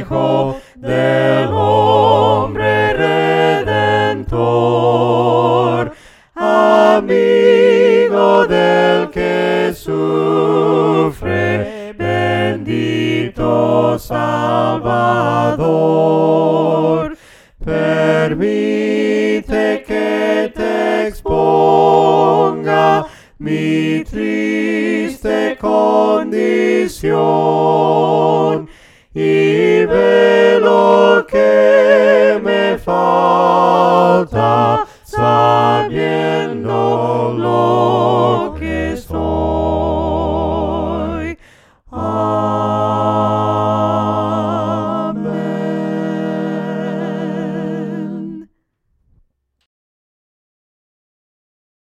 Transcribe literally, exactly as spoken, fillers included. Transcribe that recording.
Hijo del hombre redentor, amigo del que sufre, bendito Salvador. Permite que te exponga mi tristeza